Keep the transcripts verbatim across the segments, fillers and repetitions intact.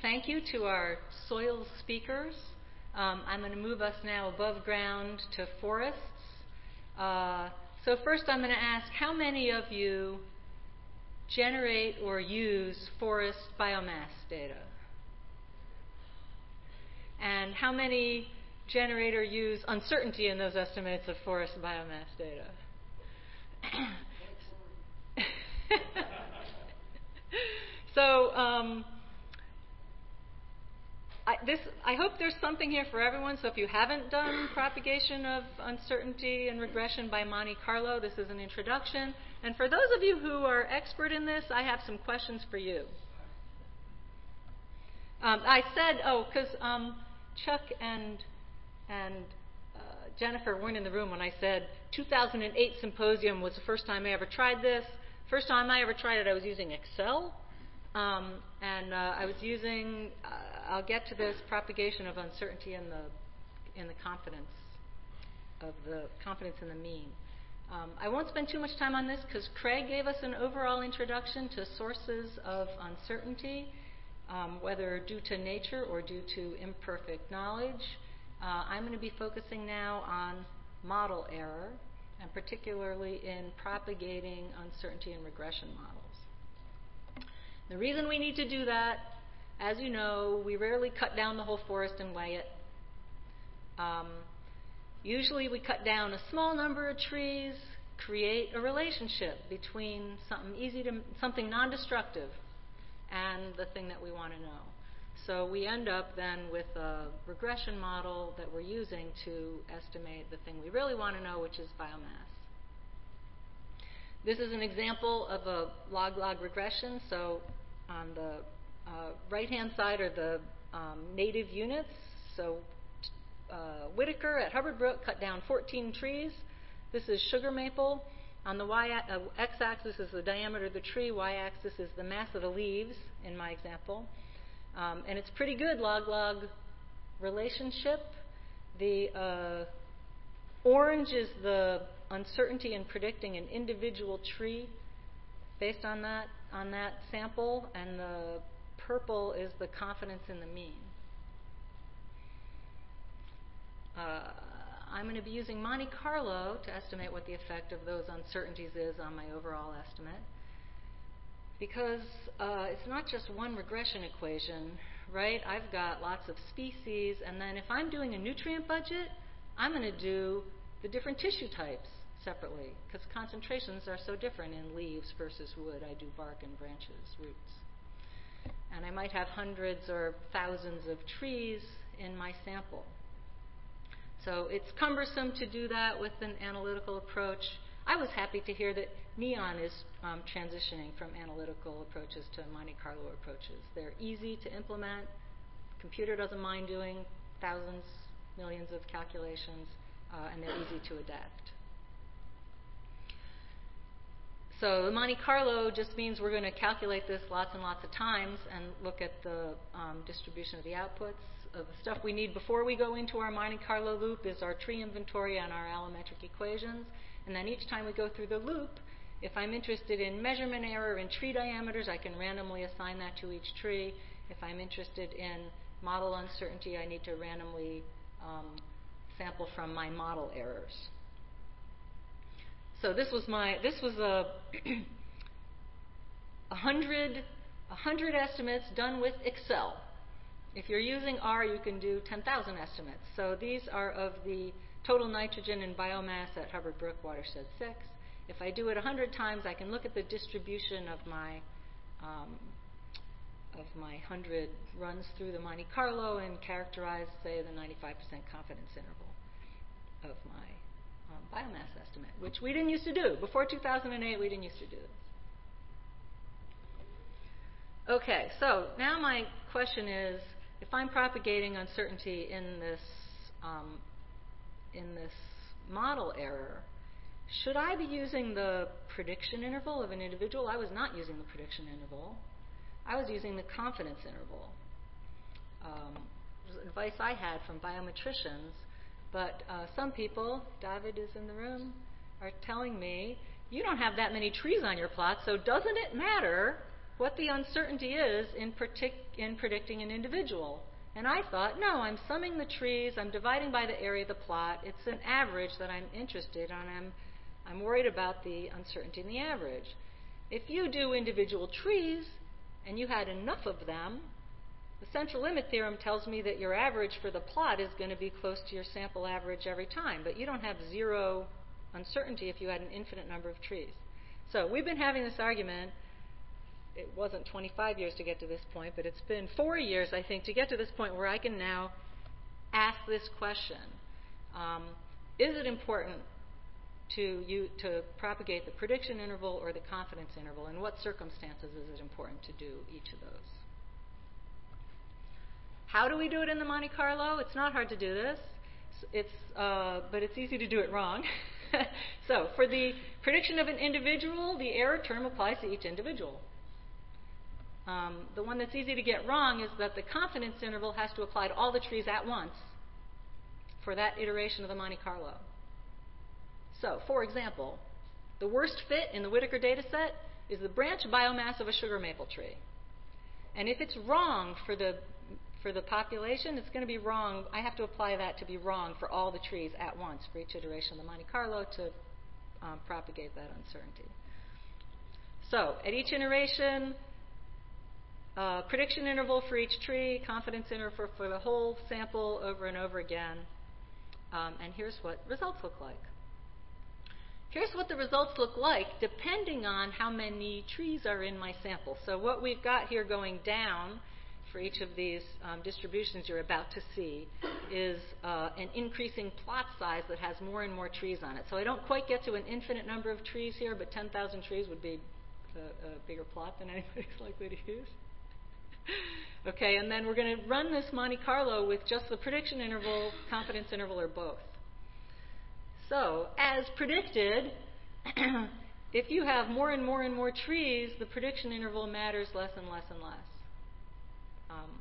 thank you to our soil speakers. Um, I'm going to move us now above ground to forests. Uh, so first I'm going to ask, how many of you generate or use forest biomass data? And how many generate or use uncertainty in those estimates of forest biomass data? so um, I, this, I hope there's something here for everyone. So if you haven't done propagation of uncertainty and regression by Monte Carlo, this is an introduction. And for those of you who are expert in this, I have some questions for you. Um, I said, oh, because um, Chuck and and uh, Jennifer weren't in the room when I said two thousand eight symposium was the first time I ever tried this. First time I ever tried it, I was using Excel. Um, and uh, I was using, uh, I'll get to this, propagation of uncertainty in the in the confidence of the confidence in the mean. Um, I won't spend too much time on this because Craig gave us an overall introduction to sources of uncertainty, um, whether due to nature or due to imperfect knowledge. Uh, I'm going to be focusing now on model error, and particularly in propagating uncertainty and regression models. The reason we need to do that, as you know, we rarely cut down the whole forest and weigh it. Um, usually we cut down a small number of trees, create a relationship between something easy to, something non-destructive and the thing that we want to know. So we end up then with a regression model that we're using to estimate the thing we really want to know, which is biomass. This is an example of a log-log regression. So on the uh, right-hand side are the um, native units. So uh, Whitaker at Hubbard Brook cut down fourteen trees. This is sugar maple. On the y uh, x-axis is the diameter of the tree. Y-axis is the mass of the leaves in my example. Um, and it's pretty good log-log relationship. The uh, orange is the uncertainty in predicting an individual tree based on that on that sample, and the purple is the confidence in the mean. Uh, I'm going to be using Monte Carlo to estimate what the effect of those uncertainties is on my overall estimate, because uh, it's not just one regression equation, right? I've got lots of species, and then if I'm doing a nutrient budget, I'm going to do the different tissue types separately, because concentrations are so different in leaves versus wood. I do bark and branches, roots. And I might have hundreds or thousands of trees in my sample. So it's cumbersome to do that with an analytical approach. I was happy to hear that NEON is um, transitioning from analytical approaches to Monte Carlo approaches. They're easy to implement. The computer doesn't mind doing thousands, millions of calculations, uh, and they're easy to adapt. So the Monte Carlo just means we're going to calculate this lots and lots of times and look at the um, distribution of the outputs. Uh, the stuff we need before we go into our Monte Carlo loop is our tree inventory and our allometric equations. And then each time we go through the loop, if I'm interested in measurement error in tree diameters, I can randomly assign that to each tree. If I'm interested in model uncertainty, I need to randomly um, sample from my model errors. So this was my this was a a hundred a hundred estimates done with Excel. If you're using R, you can do ten thousand estimates. So these are of the total nitrogen and biomass at Hubbard Brook Watershed six. If I do it a hundred times, I can look at the distribution of my um, of my hundred runs through the Monte Carlo and characterize, say, the ninety-five percent confidence interval of my Um, biomass estimate, which we didn't used to do. Before two thousand eight, we didn't used to do this. Okay, so now my question is, if I'm propagating uncertainty in this um, in this model error, should I be using the prediction interval of an individual? I was not using the prediction interval. I was using the confidence interval. Um, it was advice I had from biometricians. But uh, some people, David is in the room, are telling me, you don't have that many trees on your plot, so doesn't it matter what the uncertainty is in, partic- in predicting an individual. And I thought, no, I'm summing the trees, I'm dividing by the area of the plot. It's an average that I'm interested in, and I'm, I'm worried about the uncertainty in the average. If you do individual trees, and you had enough of them, the central limit theorem tells me that your average for the plot is going to be close to your sample average every time, but you don't have zero uncertainty if you had an infinite number of trees. So we've been having this argument. It wasn't twenty-five years to get to this point, but it's been four years, I think, to get to this point where I can now ask this question. Um, is it important to you to propagate the prediction interval or the confidence interval? In what circumstances is it important to do each of those? How do we do it in the Monte Carlo? It's not hard to do this. It's, uh, but it's easy to do it wrong. So for the prediction of an individual, the error term applies to each individual. Um, the one that's easy to get wrong is that the confidence interval has to apply to all the trees at once for that iteration of the Monte Carlo. So, for example, the worst fit in the Whittaker data set is the branch biomass of a sugar maple tree. And if it's wrong for the for the population, it's going to be wrong. I have to apply that to be wrong for all the trees at once for each iteration of the Monte Carlo to um, propagate that uncertainty. So, at each iteration, uh, prediction interval for each tree, confidence interval for, for the whole sample over and over again. Um, and here's what results look like. Here's what the results look like depending on how many trees are in my sample. So what we've got here going down for each of these um, distributions you're about to see is uh, an increasing plot size that has more and more trees on it. So I don't quite get to an infinite number of trees here, but ten thousand trees would be a, a bigger plot than anybody's likely to use. Okay, and then we're going to run this Monte Carlo with just the prediction interval, confidence interval, or both. So, as predicted, if you have more and more and more trees, the prediction interval matters less and less and less. Um,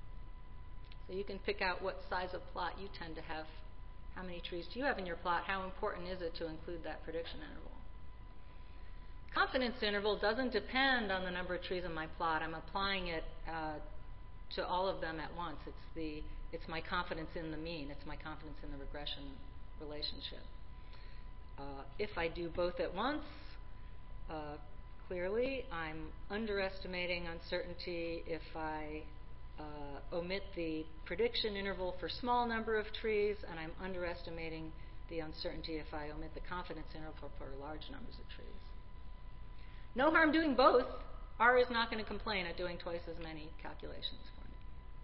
so you can pick out what size of plot you tend to have. How many trees do you have in your plot? How important is it to include that prediction interval? Confidence interval doesn't depend on the number of trees in my plot. I'm applying it uh, to all of them at once. It's the it's my confidence in the mean. It's my confidence in the regression relationship. Uh, if I do both at once, uh, clearly I'm underestimating uncertainty if I uh, omit the prediction interval for small number of trees, and I'm underestimating the uncertainty if I omit the confidence interval for large numbers of trees. No harm doing both. R is not going to complain at doing twice as many calculations for me.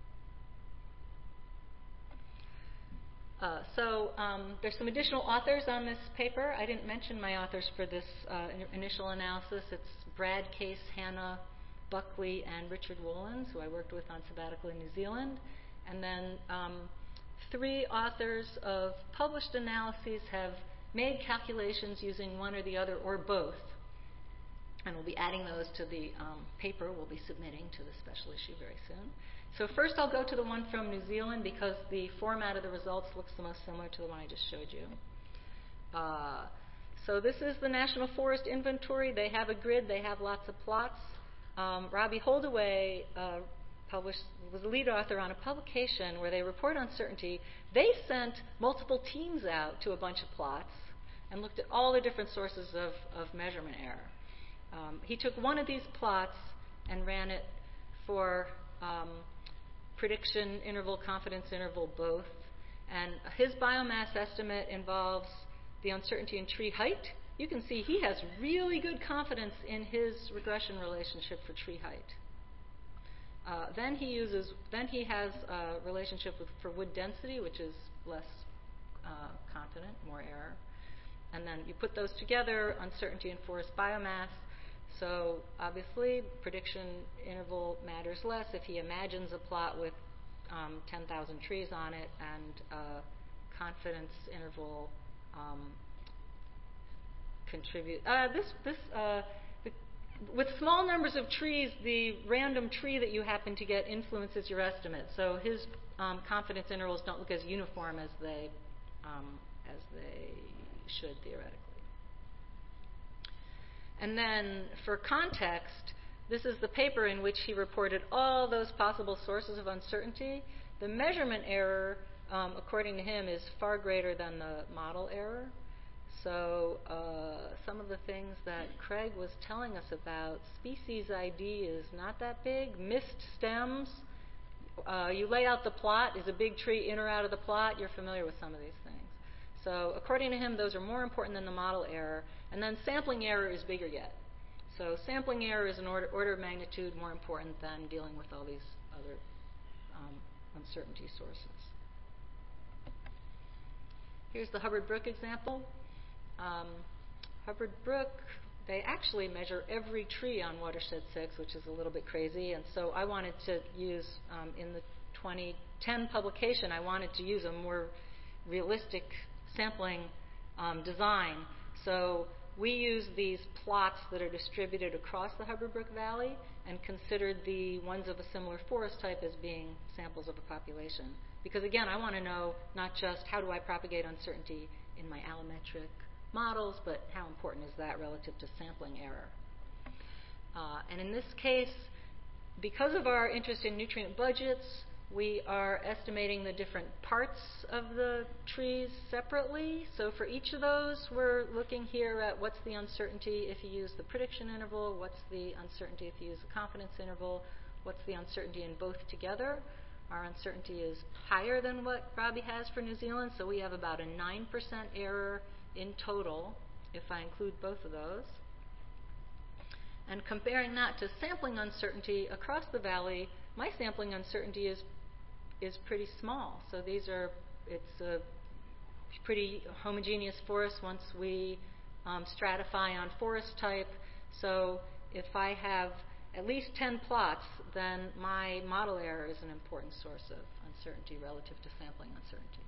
Uh, so um, there's some additional authors on this paper. I didn't mention my authors for this uh, in- initial analysis. It's Brad Case, Hannah Buckley, and Richard Wolins, who I worked with on sabbatical in New Zealand. And then um, three authors of published analyses have made calculations using one or the other or both. And we'll be adding those to the um, paper we'll be submitting to the special issue very soon. So first I'll go to the one from New Zealand because the format of the results looks the most similar to the one I just showed you. Uh, so this is the National Forest Inventory. They have a grid. They have lots of plots. Um, Robbie Holdaway uh, published, was the lead author on a publication where they report uncertainty. They sent multiple teams out to a bunch of plots and looked at all the different sources of, of measurement error. Um, he took one of these plots and ran it for um, prediction interval, confidence interval, both. And his biomass estimate involves the uncertainty in tree height. You can see he has really good confidence in his regression relationship for tree height. Uh, then he uses, then he has a relationship with, for wood density, which is less uh, confident, more error. And then you put those together, uncertainty in forest biomass. So obviously, prediction interval matters less if he imagines a plot with um, ten thousand trees on it, and uh, confidence interval um, contribute. Uh, this this uh, the, with small numbers of trees, the random tree that you happen to get influences your estimate. So his um, confidence intervals don't look as uniform as they um, as they should theoretically. And then for context, this is the paper in which he reported all those possible sources of uncertainty. The measurement error, um, according to him, is far greater than the model error. So uh, some of the things that Craig was telling us about, species I D is not that big. Missed stems, uh, you lay out the plot. Is a big tree in or out of the plot? You're familiar with some of these things. So according to him, those are more important than the model error. And then sampling error is bigger yet. So sampling error is an order, order of magnitude more important than dealing with all these other um, uncertainty sources. Here's the Hubbard-Brook example. Um, Hubbard-Brook, they actually measure every tree on Watershed six, which is a little bit crazy. And so I wanted to use, um, in the twenty ten publication, I wanted to use a more realistic sampling um, design. So we used these plots that are distributed across the Hubbard-Brook Valley and considered the ones of a similar forest type as being samples of a population. Because again, I want to know not just how do I propagate uncertainty in my allometric models, but how important is that relative to sampling error. Uh, and in this case, because of our interest in nutrient budgets, we are estimating the different parts of the trees separately. So for each of those, we're looking here at what's the uncertainty if you use the prediction interval, what's the uncertainty if you use the confidence interval, what's the uncertainty in both together. Our uncertainty is higher than what Robbie has for New Zealand, so we have about a nine percent error in total if I include both of those. And comparing that to sampling uncertainty across the valley, my sampling uncertainty is is pretty small. So these are, it's a pretty homogeneous forest once we um, stratify on forest type. So if I have at least ten plots, then my model error is an important source of uncertainty relative to sampling uncertainty.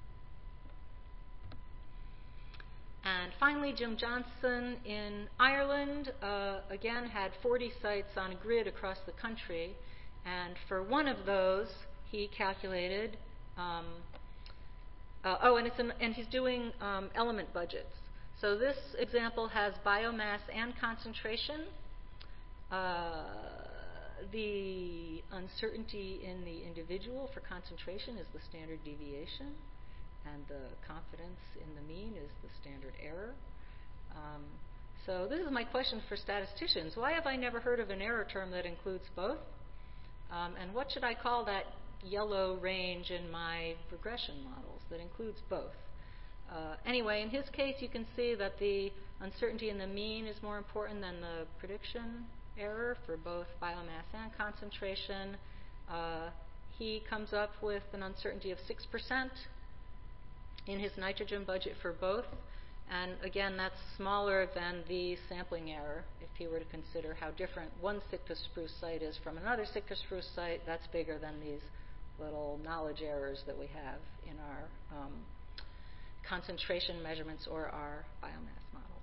And finally, Jim Johnson in Ireland, uh, again, had forty sites on a grid across the country. And for one of those, he calculated, um, uh, oh, and, it's an, and he's doing um, element budgets. So this example has biomass and concentration. Uh, the uncertainty in the individual for concentration is the standard deviation, and the confidence in the mean is the standard error. Um, so this is my question for statisticians. Why have I never heard of an error term that includes both? Um, and what should I call that yellow range in my regression models that includes both? Uh, anyway, in his case, you can see that the uncertainty in the mean is more important than the prediction error for both biomass and concentration. Uh, he comes up with an uncertainty of six percent in his nitrogen budget for both. And again, that's smaller than the sampling error. If he were to consider how different one Sitka spruce site is from another Sitka spruce site, that's bigger than these little knowledge errors that we have in our um, concentration measurements or our biomass models.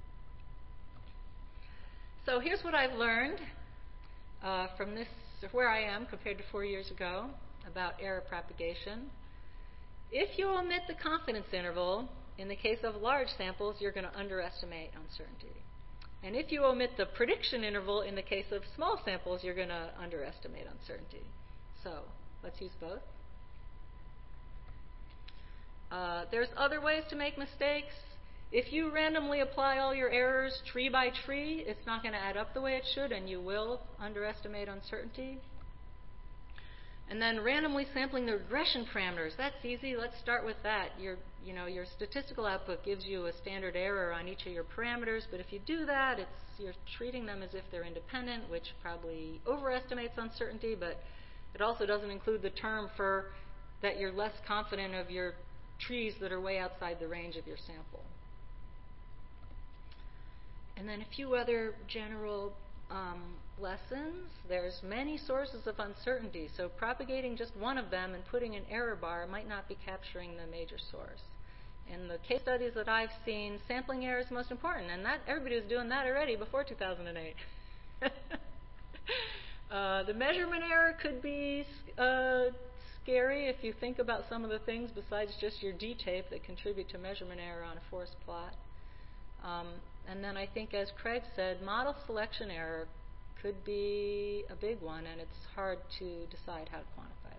So here's what I've learned uh, from this, where I am compared to four years ago, about error propagation. If you omit the confidence interval, in the case of large samples, you're going to underestimate uncertainty. And if you omit the prediction interval, in the case of small samples, you're going to underestimate uncertainty. So let's use both. Uh, there's other ways to make mistakes. If you randomly apply all your errors tree by tree, it's not going to add up the way it should, and you will underestimate uncertainty. And then randomly sampling the regression parameters. That's easy. Let's start with that. Your, you know, your statistical output gives you a standard error on each of your parameters, but if you do that, it's, you're treating them as if they're independent, which probably overestimates uncertainty, but it also doesn't include the term for that you're less confident of your trees that are way outside the range of your sample. And then a few other general um, lessons. There's many sources of uncertainty, so propagating just one of them and putting an error bar might not be capturing the major source. In the case studies that I've seen, sampling error is most important, and that everybody was doing that already before two thousand eight. uh, the measurement error could be uh, scary if you think about some of the things besides just your D-tape that contribute to measurement error on a forest plot. Um, and then I think, as Craig said, model selection error could be a big one, and it's hard to decide how to quantify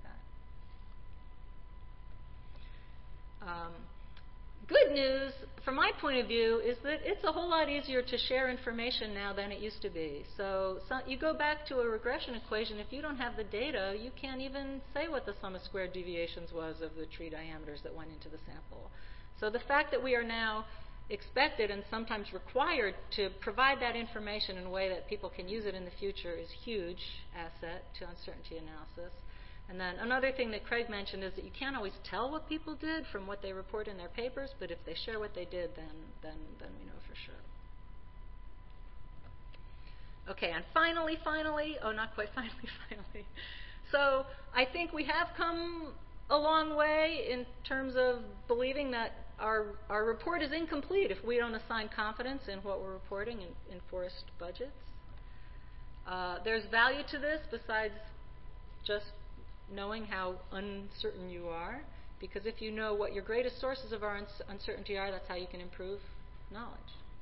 that. Um, good news, from my point of view, is that it's a whole lot easier to share information now than it used to be. So, so you go back to a regression equation, if you don't have the data, you can't even say what the sum of squared deviations was of the tree diameters that went into the sample. So the fact that we are now expected and sometimes required to provide that information in a way that people can use it in the future is a huge asset to uncertainty analysis. And then another thing that Craig mentioned is that you can't always tell what people did from what they report in their papers, but if they share what they did, then, then, then we know for sure. Okay, and finally, finally, oh, not quite finally, finally. So I think we have come a long way in terms of believing that our, our report is incomplete if we don't assign confidence in what we're reporting in, in forest budgets. Uh, there's value to this besides just knowing how uncertain you are, because if you know what your greatest sources of our uncertainty are, that's how you can improve knowledge.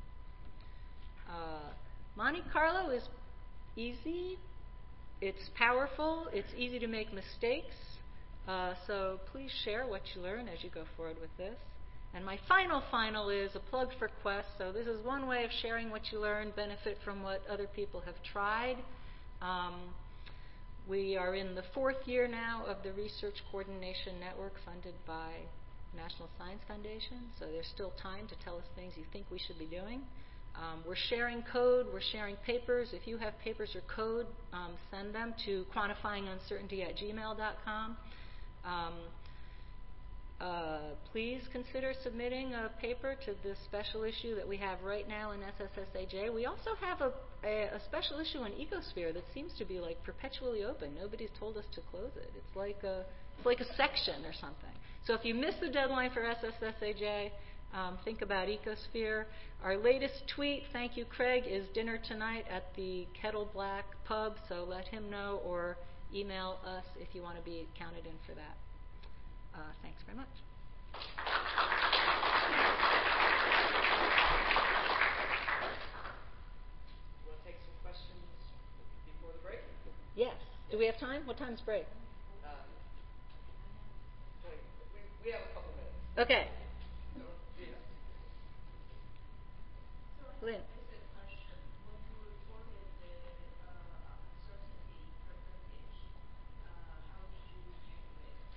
Uh, Monte Carlo is easy, it's powerful, it's easy to make mistakes, uh, so please share what you learn as you go forward with this. And my final final is a plug for Quest. So this is one way of sharing what you learn, benefit from what other people have tried. Um, We are in the fourth year now of the Research Coordination Network funded by National Science Foundation, so there's still time to tell us things you think we should be doing. Um, we're sharing code, we're sharing papers. If you have papers or code, um, send them to quantifying uncertainty at gmail dot com. Um, uh, please consider submitting a paper to this special issue that we have right now in S S S A J. We also have a, a, a special issue in Ecosphere that seems to be like perpetually open. Nobody's told us to close it. It's like a, it's like a section or something. So if you miss the deadline for S S S A J, um, think about Ecosphere. Our latest tweet, thank you, Craig, is dinner tonight at the Kettle Black Pub, so let him know or email us if you want to be counted in for that. Uh, thanks very much. You want to take some questions before the break? Yes. Do we have time? What time's break? Uh, we, we have a couple minutes. Okay. So, yeah. So Lynn. basic question. When you reported the uh, uncertainty percentage, uh, how did you calculate it?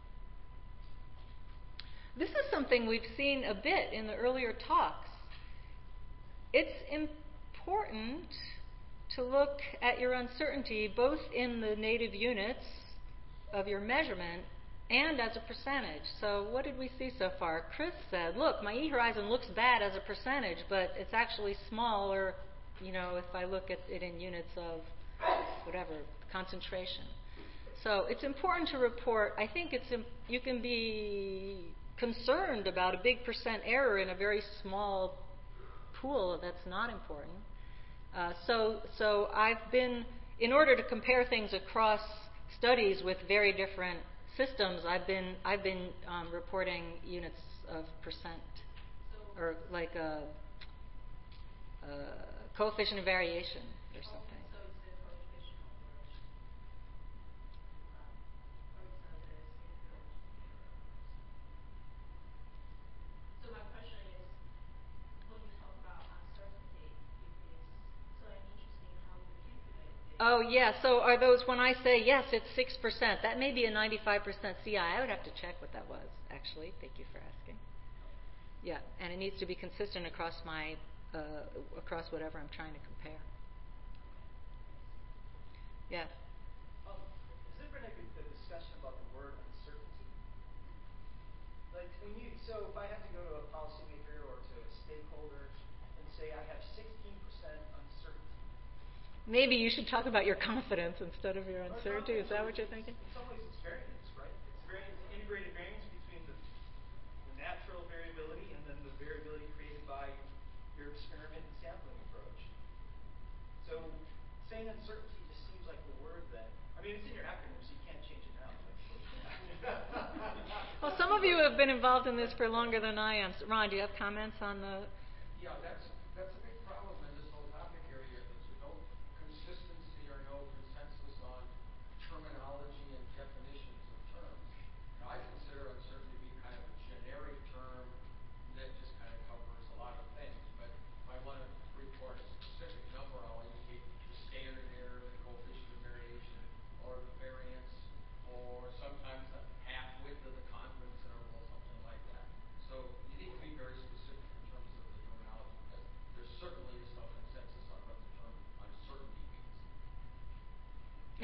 This is something we've seen a bit in the earlier talks. It's important to look at your uncertainty both in the native units of your measurement and as a percentage. So what did we see so far? Chris said, look, my E-horizon looks bad as a percentage, but it's actually smaller, you know, if I look at it in units of whatever, concentration. So it's important to report. I think it's imp- you can be concerned about a big percent error in a very small pool. That's not important. Uh, so, so I've been, in order to compare things across studies with very different systems, I've been, I've been um, reporting units of percent, So or like a, a coefficient of variation or something. Okay, so it's the coefficient of variation. Um, or it's uh, the standard error. So my question is, when you talk about uncertainty, if it's so I'm interested in how you calculate it. Oh, yeah. So are those, when I say, yes, it's six percent, that may be a ninety-five percent C I. I would have to check what that was, actually. Thank you for asking. Yeah, and it needs to be consistent across my, uh, across whatever I'm trying to compare. Yeah. Um, has there been a, a discussion about the word uncertainty? Like, when you, so if I have to go to a policymaker or to a stakeholder and say I have sixteen percent uncertainty. Maybe you should talk about your confidence instead of your uncertainty. Is that what you're thinking? In some ways, it's variance, right? It's variance, integrated variance between the, the natural variability and then the variability created by your experiment and sampling approach. So saying uncertainty just seems like the word that, I mean, it's in your acronym, so you can't change it now. Well, some of you have been involved in this for longer than I am. So, Ron, do you have comments on the... Yeah, that's that's a big problem in this whole topic area. There's no consistency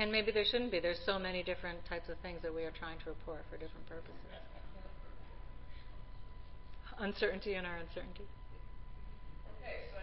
And maybe there shouldn't be. There's so many different types of things that we are trying to report for different purposes. Uncertainty in our uncertainty. Okay, so